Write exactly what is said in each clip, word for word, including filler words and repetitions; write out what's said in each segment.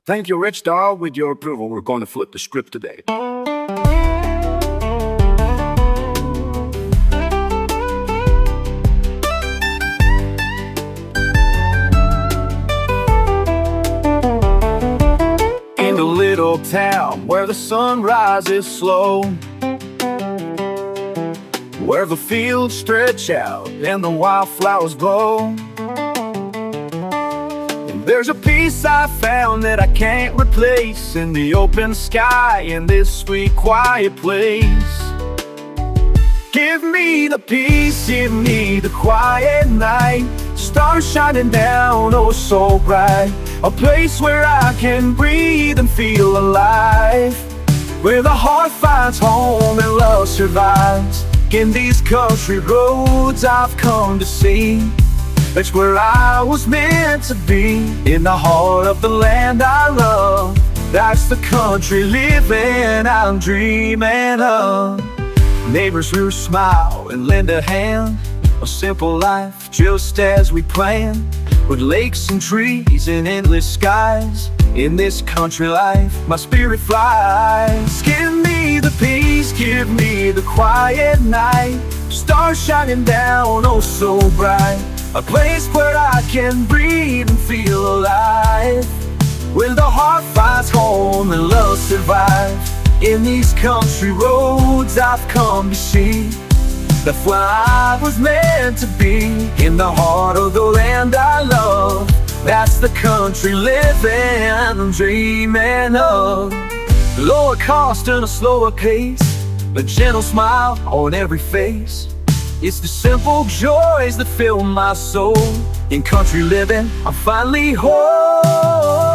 Thank you, Rich Doll. With your approval, we're going to flip the script today. In a little town where the sun rises slow, where the fields stretch out and the wildflowers glow, there's a peace I found that I can't replace, in the open sky, in this sweet quiet place. Give me the peace, give me the quiet night, stars shining down oh so bright, a place where I can breathe and feel alive, where the heart finds home and love survives. In these country roads I've come to see, that's where I was meant to be, in the heart of the land I love. That's the country living I'm dreaming of. Neighbors who smile and lend a hand, a simple life just as we planned, with lakes and trees and endless skies. In this country life my spirit flies. Give me the peace, give me the quiet night, stars shining down oh so bright, a place where I can breathe and feel alive, where the heart finds home and love survives. In these country roads I've come to see, that's where I was meant to be, in the heart of the land I love. That's the country living I'm dreaming of. Lower cost and a slower pace, a gentle smile on every face. It's the simple joys that fill my soul. In country living, I'm finally whole.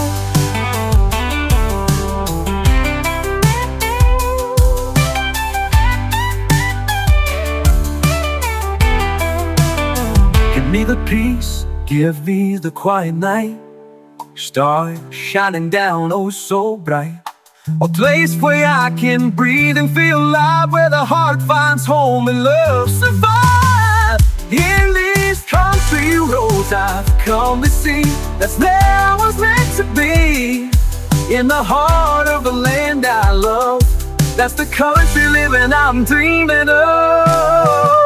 Give me the peace, give me the quiet night, stars shining down oh so bright, a place where I can breathe and feel alive, where the heart finds home and love survive. In these country roads I've come to see, that's where I was meant to be, in the heart of the land I love. That's the country living I'm dreaming of.